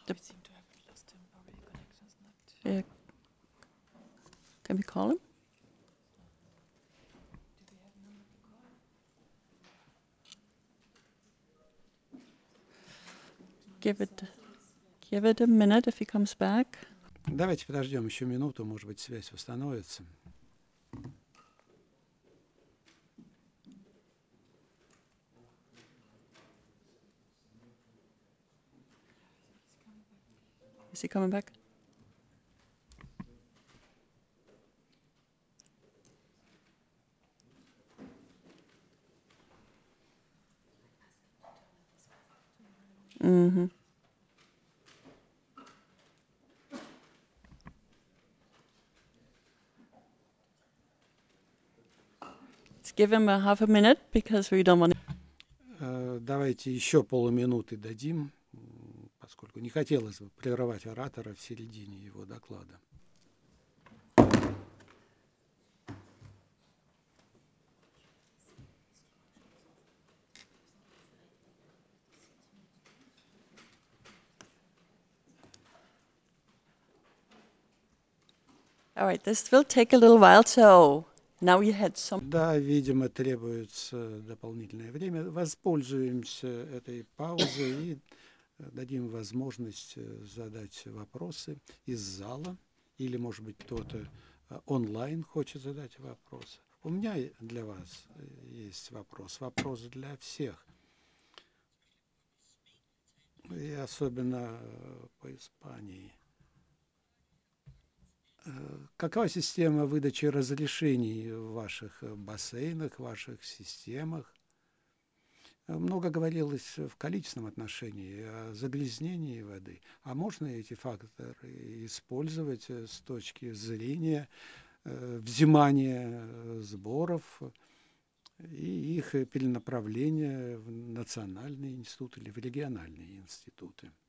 We seem to have lost him. Probably the connection's not. Yeah. Can we call him? Do we have a number to call? Give it a minute if he comes back. Давайте подождем еще минуту, может быть, связь восстановится. Is he coming back? Mm-hmm. Let's give him a half a minute because we don't want to. Давайте еще полуминуты дадим, поскольку не хотелось бы прерывать оратора в середине его доклада. All right, this will take a little while, so now you had some. Да, видимо, требуется дополнительное время. Воспользуемся этой паузой и дадим возможность задать вопросы из зала, или, может быть, кто-то онлайн хочет задать вопрос. У меня для вас есть вопрос для всех, и особенно по Испании. Какова система выдачи разрешений в ваших бассейнах, в ваших системах? Много говорилось в количественном отношении о загрязнении воды. А можно эти факторы использовать с точки зрения взимания сборов и их перенаправления в национальные институты или в региональные институты?